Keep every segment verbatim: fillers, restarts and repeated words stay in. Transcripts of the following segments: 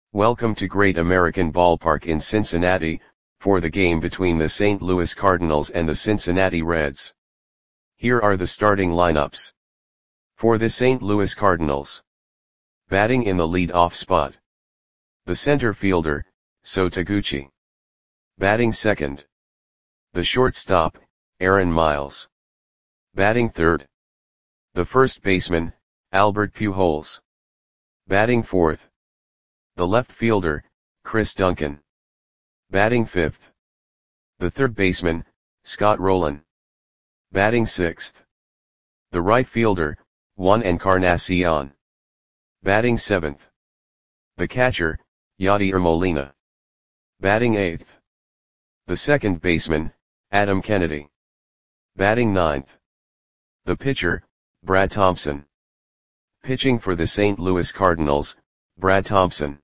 Welcome to Great American Ballpark in Cincinnati, for the game between the Saint Louis Cardinals and the Cincinnati Reds. Here are the starting lineups. For the Saint Louis Cardinals. Batting in the lead-off spot. The center fielder, Sho Taguchi. Batting second. The shortstop, Aaron Miles. Batting third. The first baseman, Albert Pujols. Batting fourth. The left fielder, Chris Duncan. Batting fifth. The third baseman, Scott Rolen. Batting sixth. The right fielder, Juan Encarnacion. Batting seventh. The catcher, Yadier Molina. Batting eighth. The second baseman, Adam Kennedy. Batting ninth. The pitcher, Brad Thompson. Pitching for the Saint Louis Cardinals, Brad Thompson.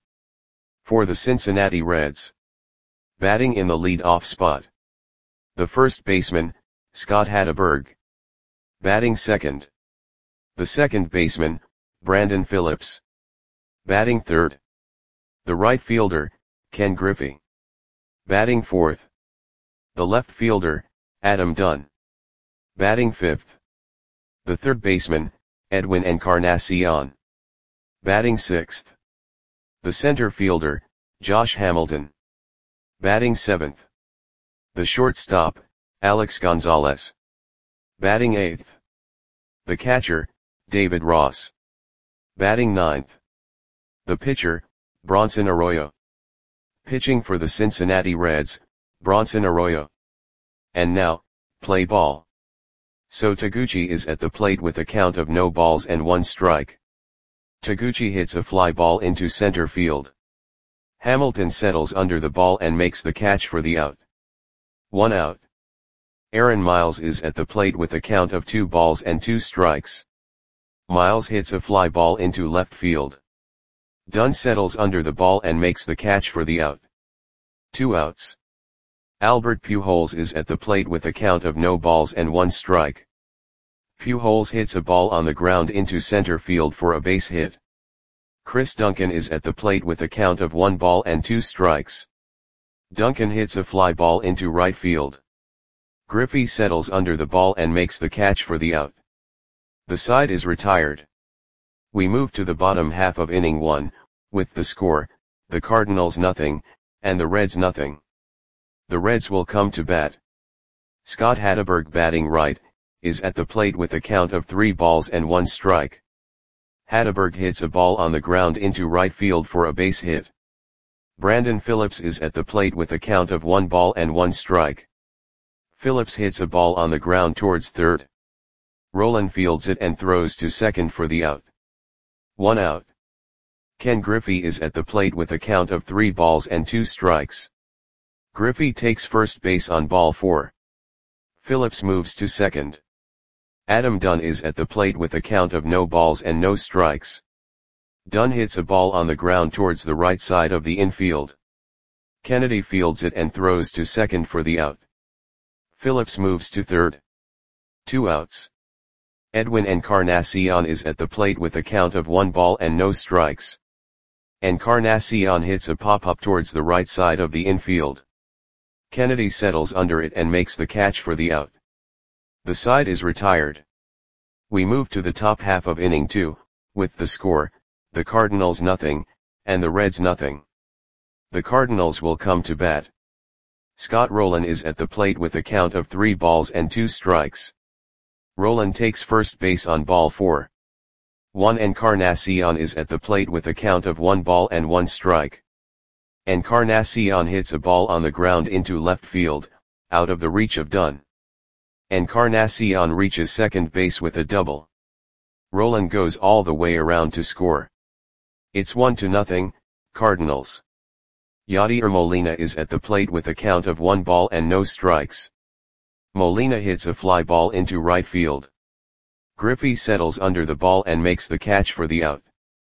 For the Cincinnati Reds. Batting in the lead-off spot. The first baseman, Scott Hatteberg. Batting second. The second baseman, Brandon Phillips. Batting third. The right fielder, Ken Griffey. Batting fourth. The left fielder, Adam Dunn. Batting fifth. The third baseman, Edwin Encarnacion. Batting sixth. The center fielder, Josh Hamilton. Batting seventh. The shortstop, Alex Gonzalez. Batting eighth. The catcher, David Ross. Batting ninth. The pitcher, Bronson Arroyo. Pitching for the Cincinnati Reds, Bronson Arroyo. And now, play ball. Sho Taguchi is at the plate with a count of no balls and one strike. Taguchi hits a fly ball into center field. Hamilton settles under the ball and makes the catch for the out. One out. Aaron Miles is at the plate with a count of two balls and two strikes. Miles hits a fly ball into left field. Dunn settles under the ball and makes the catch for the out. Two outs. Albert Pujols is at the plate with a count of no balls and one strike. Pujols hits a ball on the ground into center field for a base hit. Chris Duncan is at the plate with a count of one ball and two strikes. Duncan hits a fly ball into right field. Griffey settles under the ball and makes the catch for the out. The side is retired. We move to the bottom half of inning one, with the score, the Cardinals nothing, and the Reds nothing. The Reds will come to bat. Scott Hatteberg batting right, is at the plate with a count of three balls and one strike. Hatteberg hits a ball on the ground into right field for a base hit. Brandon Phillips is at the plate with a count of one ball and one strike. Phillips hits a ball on the ground towards third. Rolen fields it and throws to second for the out. One out. Ken Griffey is at the plate with a count of three balls and two strikes. Griffey takes first base on ball four. Phillips moves to second. Adam Dunn is at the plate with a count of no balls and no strikes. Dunn hits a ball on the ground towards the right side of the infield. Kennedy fields it and throws to second for the out. Phillips moves to third. Two outs. Edwin Encarnacion is at the plate with a count of one ball and no strikes. Encarnacion hits a pop-up towards the right side of the infield. Kennedy settles under it and makes the catch for the out. The side is retired. We move to the top half of inning two, with the score, the Cardinals nothing, and the Reds nothing. The Cardinals will come to bat. Scott Rolen is at the plate with a count of three balls and two strikes. Rolen takes first base on ball four. Juan Encarnacion is at the plate with a count of one ball and one strike. Encarnacion hits a ball on the ground into left field, out of the reach of Dunn. Encarnacion reaches second base with a double. Rolen goes all the way around to score. It's one to nothing, Cardinals. Yadier Molina is at the plate with a count of one ball and no strikes. Molina hits a fly ball into right field. Griffey settles under the ball and makes the catch for the out.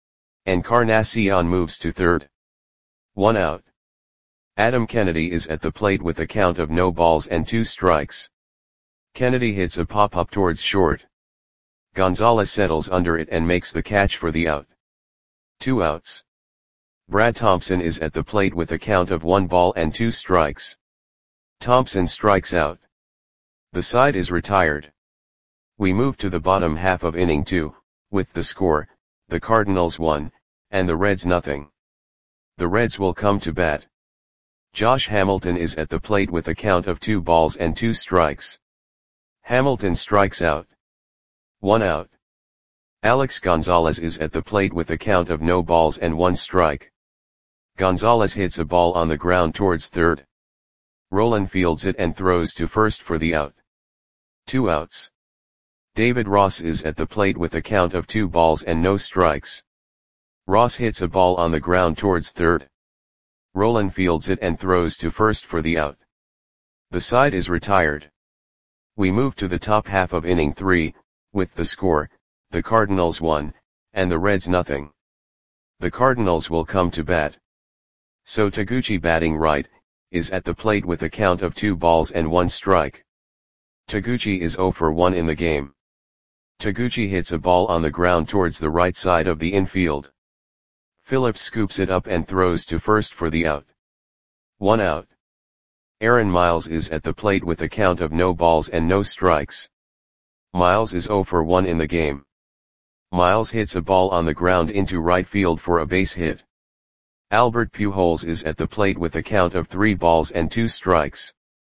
Encarnacion moves to third. One out. Adam Kennedy is at the plate with a count of no balls and two strikes. Kennedy hits a pop-up towards short. Gonzalez settles under it and makes the catch for the out. Two outs. Brad Thompson is at the plate with a count of one ball and two strikes. Thompson strikes out. The side is retired. We move to the bottom half of inning two, with the score, the Cardinals one, and the Reds nothing. The Reds will come to bat. Josh Hamilton is at the plate with a count of two balls and two strikes. Hamilton strikes out. One out. Alex Gonzalez is at the plate with a count of no balls and one strike. Gonzalez hits a ball on the ground towards third. Rolen fields it and throws to first for the out. Two outs. David Ross is at the plate with a count of two balls and no strikes. Ross hits a ball on the ground towards third. Rolen fields it and throws to first for the out. The side is retired. We move to the top half of inning three, with the score, the Cardinals one, and the Reds nothing. The Cardinals will come to bat. So Taguchi, batting right, is at the plate with a count of two balls and one strike. Taguchi is zero for one in the game. Taguchi hits a ball on the ground towards the right side of the infield. Phillips scoops it up and throws to first for the out. One out. Aaron Miles is at the plate with a count of no balls and no strikes. Miles is zero for one in the game. Miles hits a ball on the ground into right field for a base hit. Albert Pujols is at the plate with a count of three balls and two strikes.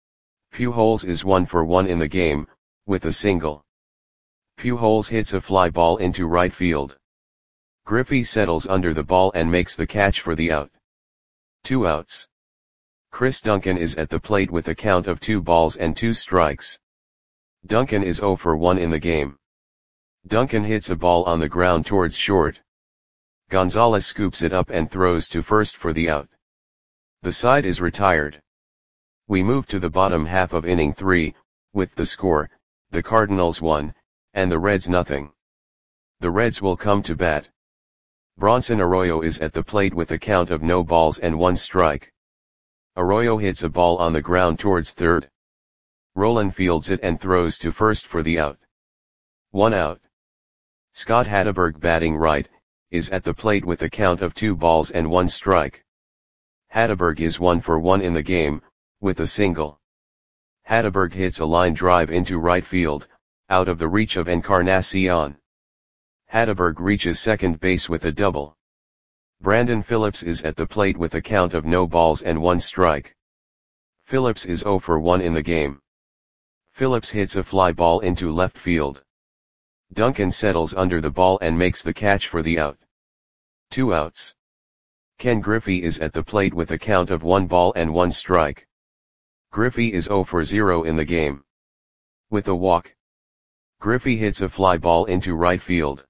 Pujols is one for one in the game, with a single. Pujols hits a fly ball into right field. Griffey settles under the ball and makes the catch for the out. Two outs. Chris Duncan is at the plate with a count of two balls and two strikes. Duncan is zero for one in the game. Duncan hits a ball on the ground towards short. Gonzalez scoops it up and throws to first for the out. The side is retired. We move to the bottom half of inning three, with the score, the Cardinals one, and the Reds nothing. The Reds will come to bat. Bronson Arroyo is at the plate with a count of no balls and one strike. Arroyo hits a ball on the ground towards third. Rolen fields it and throws to first for the out. One out. Scott Hatteberg, batting right, is at the plate with a count of two balls and one strike. Hatteberg is one for one in the game, with a single. Hatteberg hits a line drive into right field, out of the reach of Encarnacion. Hatteberg reaches second base with a double. Brandon Phillips is at the plate with a count of no balls and one strike. Phillips is zero for one in the game. Phillips hits a fly ball into left field. Duncan settles under the ball and makes the catch for the out. Two outs. Ken Griffey is at the plate with a count of one ball and one strike. Griffey is zero for zero in the game. With a walk. Griffey hits a fly ball into right field.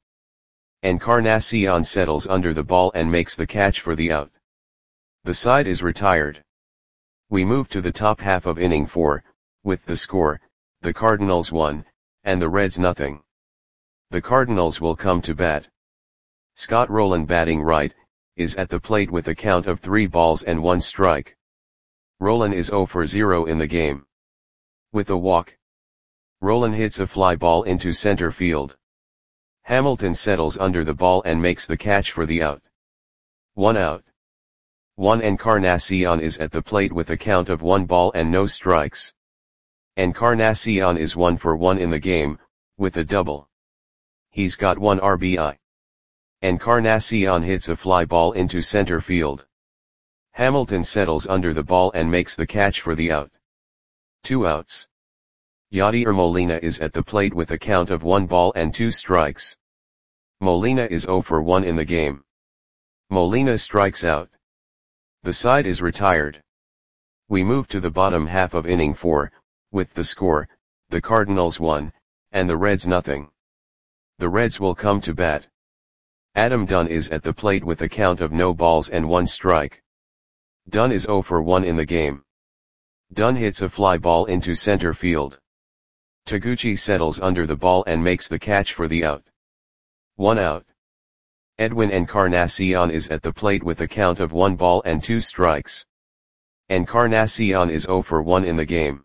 Encarnacion settles under the ball and makes the catch for the out. The side is retired. We move to the top half of inning four, with the score, the Cardinals one, and the Reds nothing. The Cardinals will come to bat. Scott Rolen, batting right, is at the plate with a count of three balls and one strike. Rolen is zero for zero in the game. With a walk. Rolen hits a fly ball into center field. Hamilton settles under the ball and makes the catch for the out. One out. Juan Encarnacion is at the plate with a count of one ball and no strikes. Encarnacion is one for one in the game, with a double. He's got one R B I. Encarnacion hits a fly ball into center field. Hamilton settles under the ball and makes the catch for the out. Two outs. Yadier Molina is at the plate with a count of one ball and two strikes. Molina is zero for one in the game. Molina strikes out. The side is retired. We move to the bottom half of inning four, with the score, the Cardinals one, and the Reds nothing. The Reds will come to bat. Adam Dunn is at the plate with a count of no balls and one strike. Dunn is zero for one in the game. Dunn hits a fly ball into center field. Taguchi settles under the ball and makes the catch for the out. One out. Edwin Encarnacion is at the plate with a count of one ball and two strikes. Encarnacion is zero for one in the game.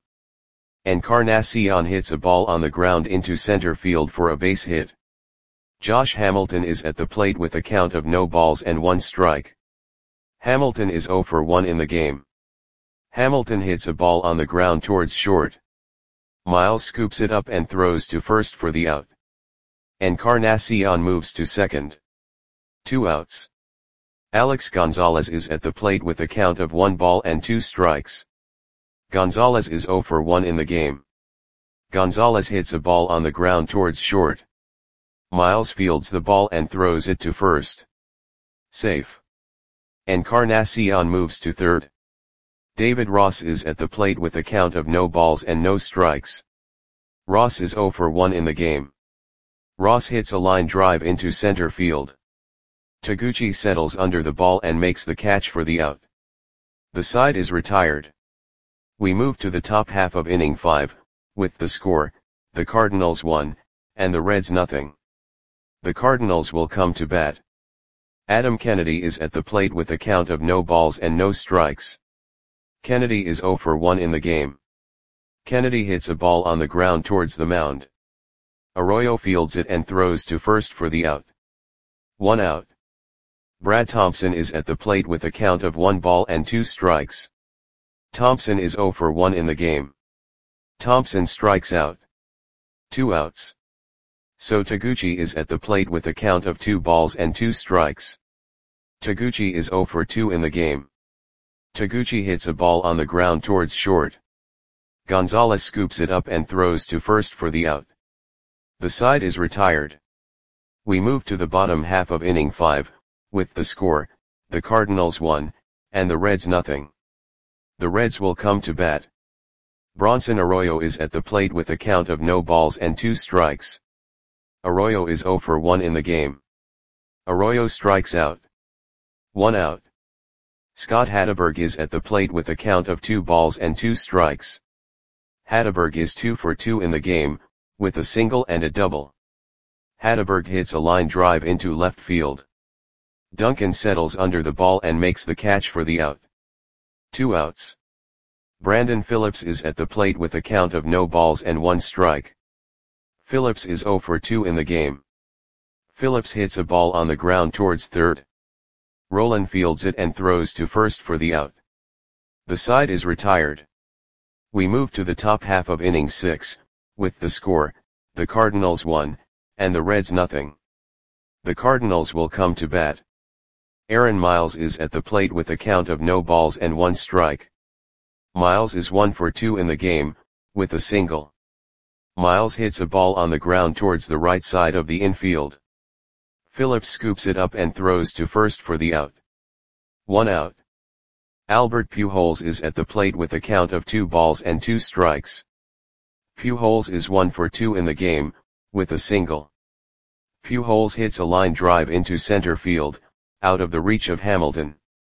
Encarnacion hits a ball on the ground into center field for a base hit. Josh Hamilton is at the plate with a count of no balls and one strike. Hamilton is zero for one in the game. Hamilton hits a ball on the ground towards short. Miles scoops it up and throws to first for the out. Encarnacion moves to second. Two outs. Alex Gonzalez is at the plate with a count of one ball and two strikes. Gonzalez is zero for one in the game. Gonzalez hits a ball on the ground towards short. Miles fields the ball and throws it to first. Safe. Encarnacion moves to third. David Ross is at the plate with a count of no balls and no strikes. Ross is zero for one in the game. Ross hits a line drive into center field. Taguchi settles under the ball and makes the catch for the out. The side is retired. We move to the top half of inning five, with the score, the Cardinals one, and the Reds nothing. The Cardinals will come to bat. Adam Kennedy is at the plate with a count of no balls and no strikes. Kennedy is zero for one in the game. Kennedy hits a ball on the ground towards the mound. Arroyo fields it and throws to first for the out. One out. Brad Thompson is at the plate with a count of one ball and two strikes. Thompson is zero for one in the game. Thompson strikes out. Two outs. So Taguchi is at the plate with a count of two balls and two strikes. Taguchi is zero for two in the game. Taguchi hits a ball on the ground towards short. Gonzalez scoops it up and throws to first for the out. The side is retired. We move to the bottom half of inning five, with the score, the Cardinals one, and the Reds nothing. The Reds will come to bat. Bronson Arroyo is at the plate with a count of no balls and two strikes. Arroyo is zero for one in the game. Arroyo strikes out. One out. Scott Hatteberg is at the plate with a count of two balls and two strikes. Hatteberg is two for two in the game, with a single and a double. Hatteberg hits a line drive into left field. Duncan settles under the ball and makes the catch for the out. Two outs. Brandon Phillips is at the plate with a count of no balls and one strike. Phillips is zero for two in the game. Phillips hits a ball on the ground towards third. Rolen fields it and throws to first for the out. The side is retired. We move to the top half of inning six, with the score, the Cardinals one, and the Reds nothing. The Cardinals will come to bat. Aaron Miles is at the plate with a count of no balls and one strike. Miles is one for two in the game, with a single. Miles hits a ball on the ground towards the right side of the infield. Phillips scoops it up and throws to first for the out. One out. Albert Pujols is at the plate with a count of two balls and two strikes. Pujols is one for two in the game, with a single. Pujols hits a line drive into center field, out of the reach of Hamilton.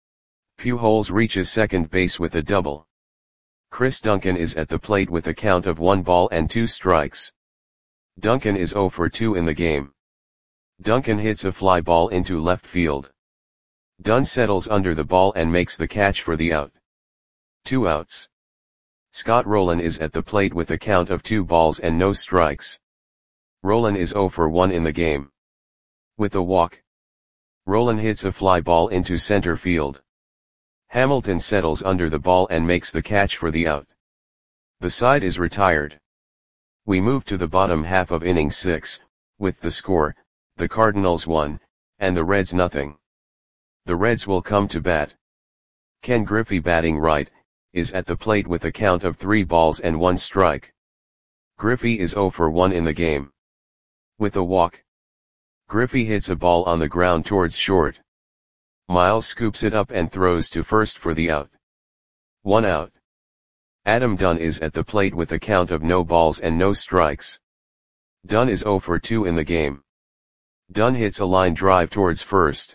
Pujols reaches second base with a double. Chris Duncan is at the plate with a count of one ball and two strikes. Duncan is zero for two in the game. Duncan hits a fly ball into left field. Dunn settles under the ball and makes the catch for the out. Two outs. Scott Rolen is at the plate with a count of two balls and no strikes. Rolen is zero for one in the game. With a walk. Rolen hits a fly ball into center field. Hamilton settles under the ball and makes the catch for the out. The side is retired. We move to the bottom half of inning six, with the score, the Cardinals one, and the Reds nothing. The Reds will come to bat. Ken Griffey, batting right, is at the plate with a count of three balls and one strike. Griffey is zero for one in the game. With a walk. Griffey hits a ball on the ground towards short. Miles scoops it up and throws to first for the out. One out. Adam Dunn is at the plate with a count of no balls and no strikes. Dunn is zero for two in the game. Dunn hits a line drive towards first.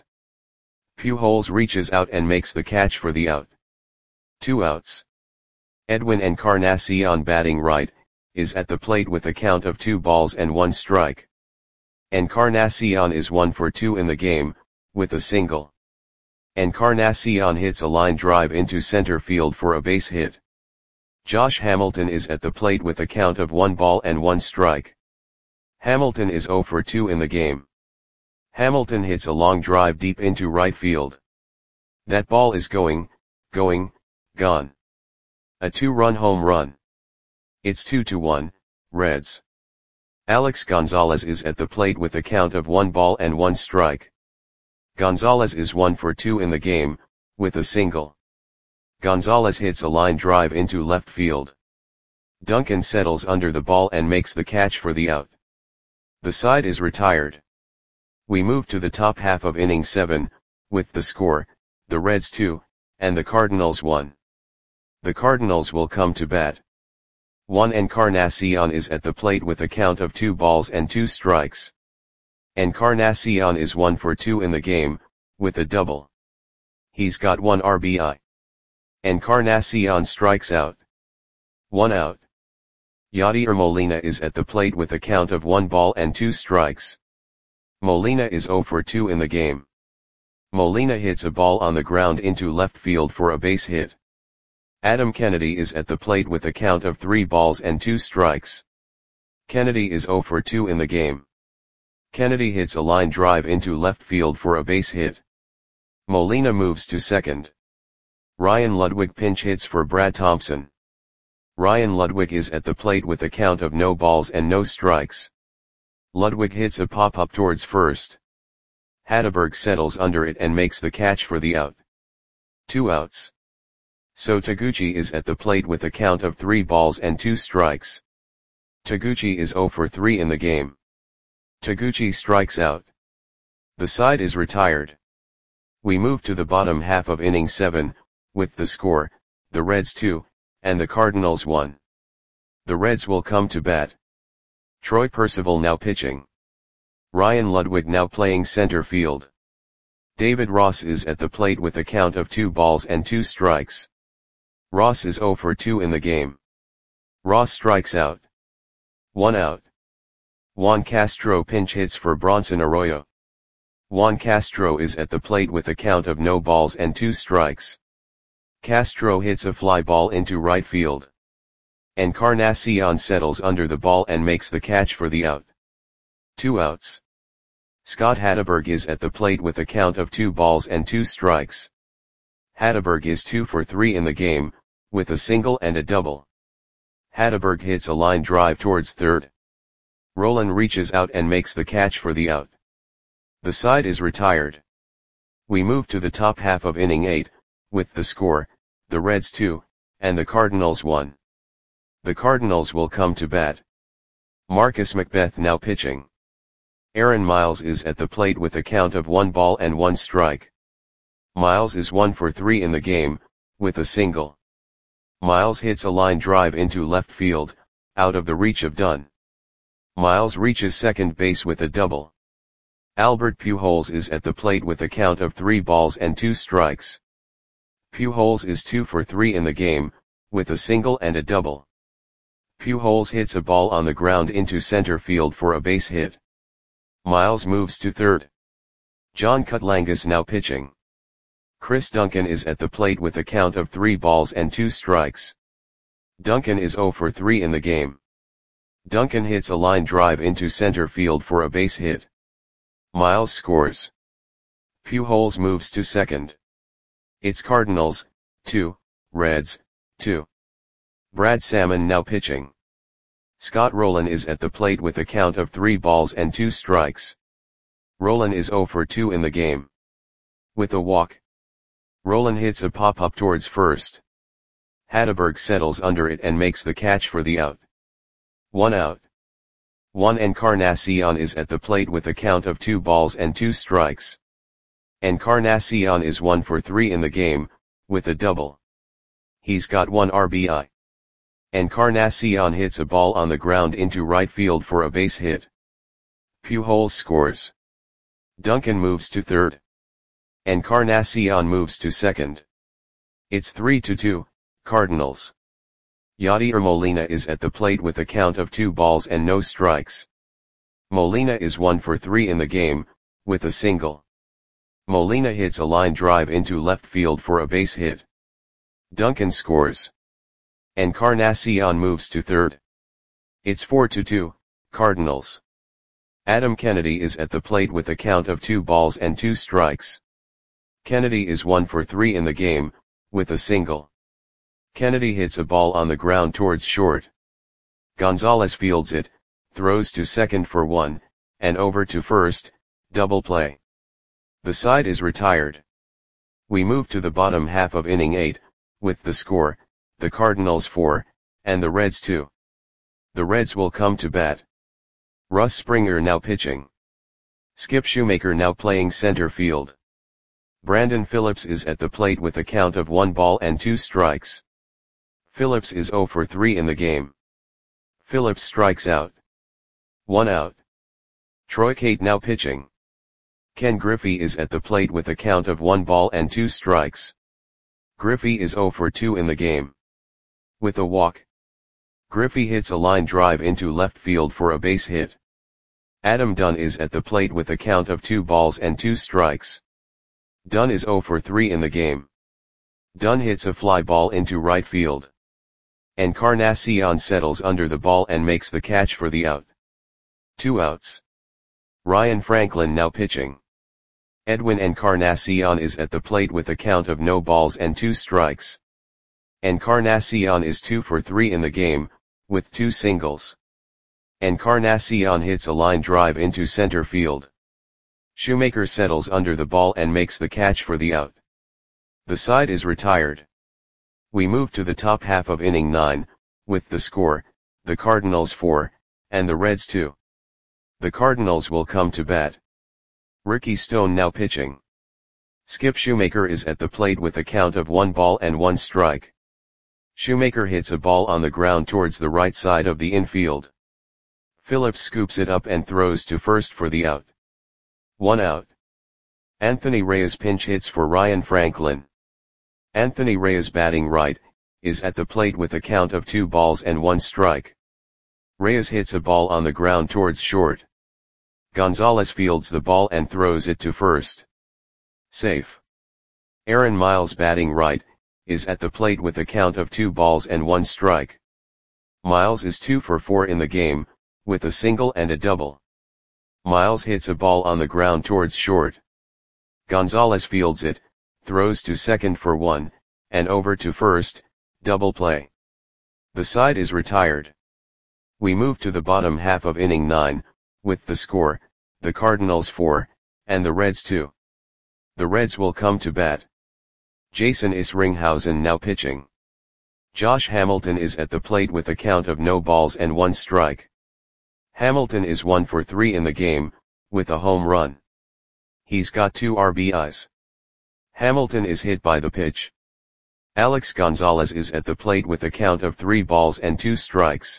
Pujols reaches out and makes the catch for the out. Two outs. Edwin Encarnacion, batting right, is at the plate with a count of two balls and one strike. Encarnacion is one for two in the game, with a single. Encarnacion hits a line drive into center field for a base hit. Josh Hamilton is at the plate with a count of one ball and one strike. Hamilton is zero for two in the game. Hamilton hits a long drive deep into right field. That ball is going, going, gone. A two-run home run. It's two to one, Reds. Alex Gonzalez is at the plate with a count of one ball and one strike. Gonzalez is one for two in the game, with a single. Gonzalez hits a line drive into left field. Duncan settles under the ball and makes the catch for the out. The side is retired. We move to the top half of inning seven, with the score, the Reds two, and the Cardinals one. The Cardinals will come to bat. Juan Encarnacion is at the plate with a count of two balls and two strikes. Encarnacion is one for two in the game, with a double. He's got one R B I. Encarnacion strikes out. One out. Yadier Molina is at the plate with a count of one ball and two strikes. Molina is zero for two in the game. Molina hits a ball on the ground into left field for a base hit. Adam Kennedy is at the plate with a count of three balls and two strikes. Kennedy is zero for two in the game. Kennedy hits a line drive into left field for a base hit. Molina moves to second. Ryan Ludwig pinch hits for Brad Thompson. Ryan Ludwig is at the plate with a count of no balls and no strikes. Ludwig hits a pop-up towards first. Hatteberg settles under it and makes the catch for the out. Two outs. So Taguchi is at the plate with a count of three balls and two strikes. Taguchi is zero for three in the game. Taguchi strikes out. The side is retired. We move to the bottom half of inning seven, with the score, the Reds two, and the Cardinals one. The Reds will come to bat. Troy Percival now pitching. Ryan Ludwig now playing center field. David Ross is at the plate with a count of two balls and two strikes. Ross is zero for two in the game. Ross strikes out. One out. Juan Castro pinch hits for Bronson Arroyo. Juan Castro is at the plate with a count of no balls and two strikes. Castro hits a fly ball into right field. Encarnacion settles under the ball and makes the catch for the out. Two outs. Scott Hatteberg is at the plate with a count of two balls and two strikes. Hatteberg is two for three in the game, with a single and a double. Hatteberg hits a line drive towards third. Roland reaches out and makes the catch for the out. The side is retired. We move to the top half of inning eight, with the score, the Reds two, and the Cardinals one. The Cardinals will come to bat. Marcus Macbeth now pitching. Aaron Miles is at the plate with a count of one ball and one strike. Miles is one for three in the game, with a single. Miles hits a line drive into left field, out of the reach of Dunn. Miles reaches second base with a double. Albert Pujols is at the plate with a count of three balls and two strikes. Pujols is two for three in the game, with a single and a double. Pujols hits a ball on the ground into center field for a base hit. Miles moves to third. John Kutlangas now pitching. Chris Duncan is at the plate with a count of three balls and two strikes. Duncan is zero for three in the game. Duncan hits a line drive into center field for a base hit. Miles scores. Pujols moves to second. It's Cardinals, two, Reds, two. Brad Salmon now pitching. Scott Rolen is at the plate with a count of three balls and two strikes. Rolen is zero for two in the game. With a walk. Rolen hits a pop-up towards first. Hatteberg settles under it and makes the catch for the out. One out. Juan Encarnacion is at the plate with a count of two balls and two strikes. Encarnacion is one for three in the game, with a double. He's got one R B I. Encarnacion hits a ball on the ground into right field for a base hit. Pujols scores. Duncan moves to third. Encarnacion moves to second. It's three to two, Cardinals. Yadier Molina is at the plate with a count of two balls and no strikes. Molina is one for three in the game, with a single. Molina hits a line drive into left field for a base hit. Duncan scores. Encarnacion moves to third. It's four to two, Cardinals. Adam Kennedy is at the plate with a count of two balls and two strikes. Kennedy is one for three in the game, with a single. Kennedy hits a ball on the ground towards short. Gonzalez fields it, throws to second for one, and over to first, double play. The side is retired. We move to the bottom half of inning eight, with the score, the Cardinals four, and the Reds two. The Reds will come to bat. Russ Springer now pitching. Skip Shoemaker now playing center field. Brandon Phillips is at the plate with a count of one ball and two strikes. Phillips is zero for three in the game. Phillips strikes out. One out. Troy Cate now pitching. Ken Griffey is at the plate with a count of one ball and two strikes. Griffey is zero for two in the game. With a walk. Griffey hits a line drive into left field for a base hit. Adam Dunn is at the plate with a count of two balls and two strikes. Dunn is zero for three in the game. Dunn hits a fly ball into right field. Encarnacion settles under the ball and makes the catch for the out. Two outs. Ryan Franklin now pitching. Edwin Encarnacion is at the plate with a count of no balls and two strikes. Encarnacion is two for three in the game, with two singles. Encarnacion hits a line drive into center field. Shoemaker settles under the ball and makes the catch for the out. The side is retired. We move to the top half of inning nine, with the score, the Cardinals four, and the Reds two. The Cardinals will come to bat. Ricky Stone now pitching. Skip Shoemaker is at the plate with a count of one ball and one strike. Shoemaker hits a ball on the ground towards the right side of the infield. Phillips scoops it up and throws to first for the out. One out. Anthony Reyes pinch hits for Ryan Franklin. Anthony Reyes batting right, is at the plate with a count of two balls and one strike. Reyes hits a ball on the ground towards short. Gonzalez fields the ball and throws it to first. Safe. Aaron Miles batting right, is at the plate with a count of two balls and one strike. Miles is two for four in the game, with a single and a double. Miles hits a ball on the ground towards short. Gonzalez fields it, throws to second for one, and over to first, double play. The side is retired. We move to the bottom half of inning nine, with the score, the Cardinals four, and the Reds two. The Reds will come to bat. Jason Isringhausen now pitching. Josh Hamilton is at the plate with a count of no balls and one strike. Hamilton is one for three in the game, with a home run. He's got two R B Is. Hamilton is hit by the pitch. Alex Gonzalez is at the plate with a count of three balls and two strikes.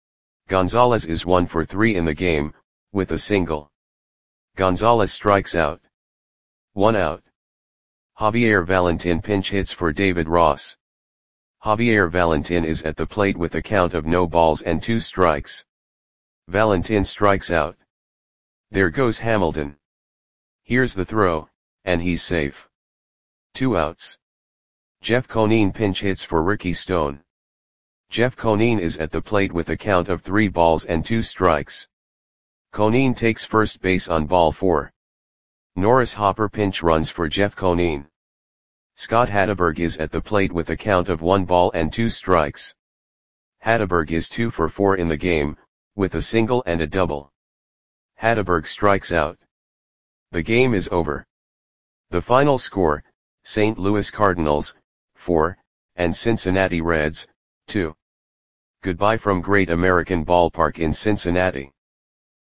Gonzalez is one for three in the game, with a single. Gonzalez strikes out. One out. Javier Valentin pinch hits for David Ross. Javier Valentin is at the plate with a count of no balls and two strikes. Valentin strikes out. There goes Hamilton. Here's the throw, and he's safe. Two outs. Jeff Conine pinch hits for Ricky Stone. Jeff Conine is at the plate with a count of three balls and two strikes. Conine takes first base on ball four. Norris Hopper pinch runs for Jeff Conine. Scott Hatteberg is at the plate with a count of one ball and two strikes. Hatteberg is two for four in the game, with a single and a double. Hatteberg strikes out. The game is over. The final score, Saint Louis Cardinals, four, and Cincinnati Reds, two. Goodbye from Great American Ballpark in Cincinnati.